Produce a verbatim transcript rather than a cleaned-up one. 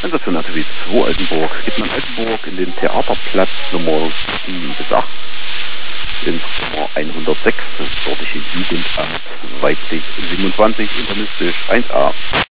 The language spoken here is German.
Sonate W zwei Altenburg, Edmund-Altenburg in den Theaterplatz Nummer sieben bis acht, in Nummer hundertsechs, das dortige Jugendamt, weiblich siebenundzwanzig, internistisch eins a.